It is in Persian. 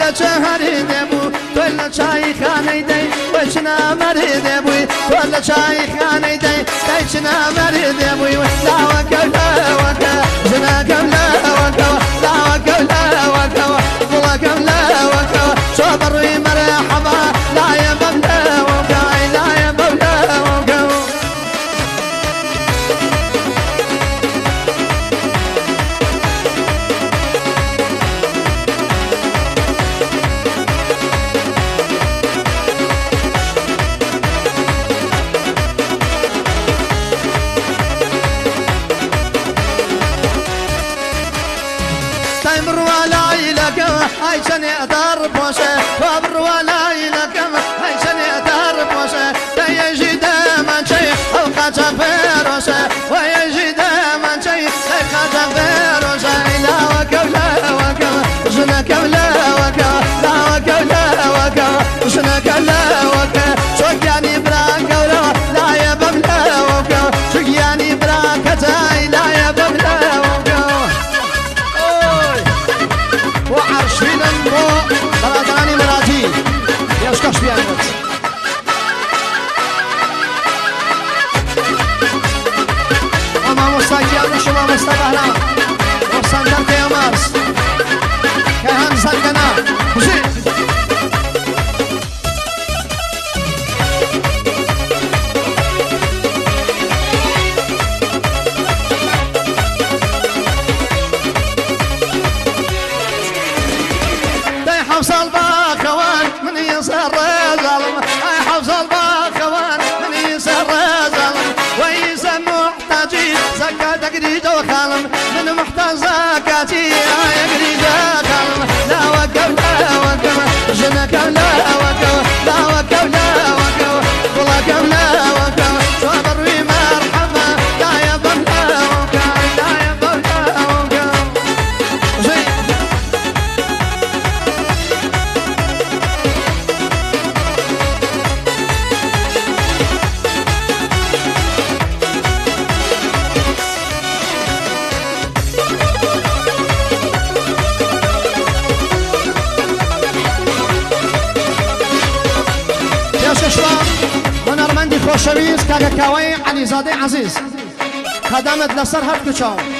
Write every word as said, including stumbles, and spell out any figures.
لە چه هەری دەبوو تۆ لە چای خانەی دەی وەی چ نامەری دەبووی تۆ لە چای خانەی دەی دەی چ نامەری دەبووی لاوەکە لاوەکە ژنەکەم لاوەکەوە لاوەکە لاوەکەوە گوڵەکەم لاوەکەوە چۆ بەڕووی مەرەحەبا لایە بەم لاوەکە لایە بەم لاوەکەوە هاي شني أدار بوشة وابر ولا يلكم هاي شني أدار بوشة تيجي دائما شيء أو قاتا فيروشة ويجي دائما شيء أو قاتا فيروشة لا وكو لا وكو جنك لا وكو لا وكو لا وكو جنك لا وكو شوك يعني براك ولا لا يبم لا وكو شوك يعني براك تاي لا يبم لا وكو وعشرين امرو برادراني مراتي يشكش بيانت وما مستقيم وشما مستقهلا وصندر كياماس كهان سنقنا وزيد حفص الباخوان من يسر ظلم اي حفص الباخوان من يسر ظلم ويس محتاجي زكاة قريد وخالم من محتاج زكاتي اي قريد وخالم لا وكو لا وكو جنك لا وكو لا وكو لا وكو والله لا وكو شوبر ومرحبا لا يبم لا وكو لا يبم لا وكو زي هنرمندی خوشویست که کاوی علیزاده عزیز خدمت لسر هر کچاو